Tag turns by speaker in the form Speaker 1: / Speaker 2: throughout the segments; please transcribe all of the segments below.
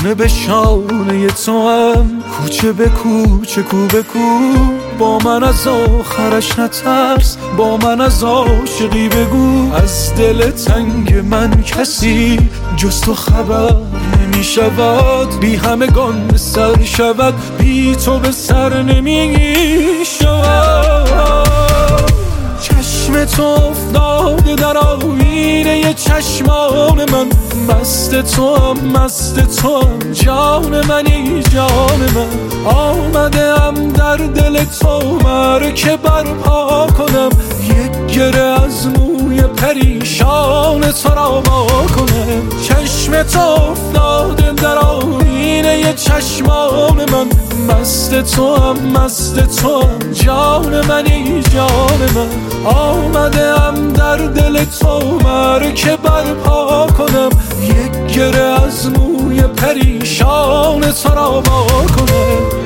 Speaker 1: شانه به شانه تو هم، کوچه به کوچه کو به کو. با من از آخرش نترس، با من از عاشقی بگو. از دل تنگ من کسی جز تو خبر نمی شود، بی همگان به سر شود، بی تو به سر نمی شود. چشم تو افتاده در آینه چشمان من، مست تو هم مست تو هم، جان منی جان من. آمده ام در دل تو مرکه برپا کنم، یک گره از موی پریشان تو را وا کنم. چشم تو افتاده در آینه چشمان من، مست تو هم مست تو هم، جان منی جان من. آمده ام در دل تو مرکه برپا کنم، یک گره از موی پریشان تو را وا کنم.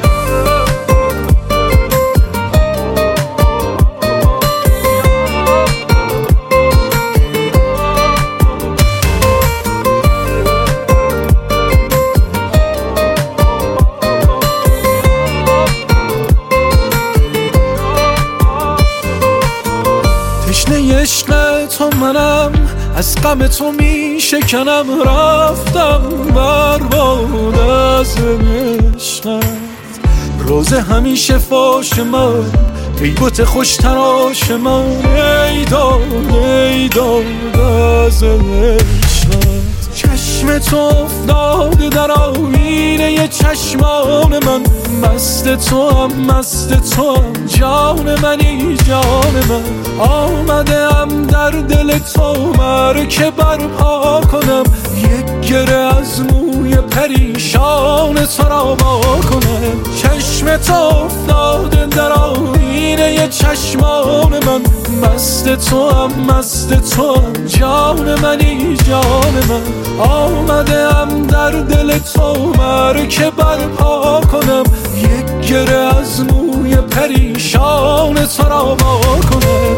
Speaker 1: تشنه عشق تو منم، از غم تو می شکنم. رفتم برباد از عشقت، روز همیشه فاش من، ای بت خوش تراش من. ای داد از عشقت. چشم تو افتاده در آینه چشمان من، مست تو هم مست تو هم، جان منی جان من. آمده ام در دل تو مرکه برپا کنم، یک گره از موی پریشان تو را وا کنم. چشم تو افتاده در آینه چشمان من، مست تو هم مست تو هم، جان منی جان من. آمده ام در دل تو مرکه برپا کنم، یک گره از موی پریشان تو را وا کنم.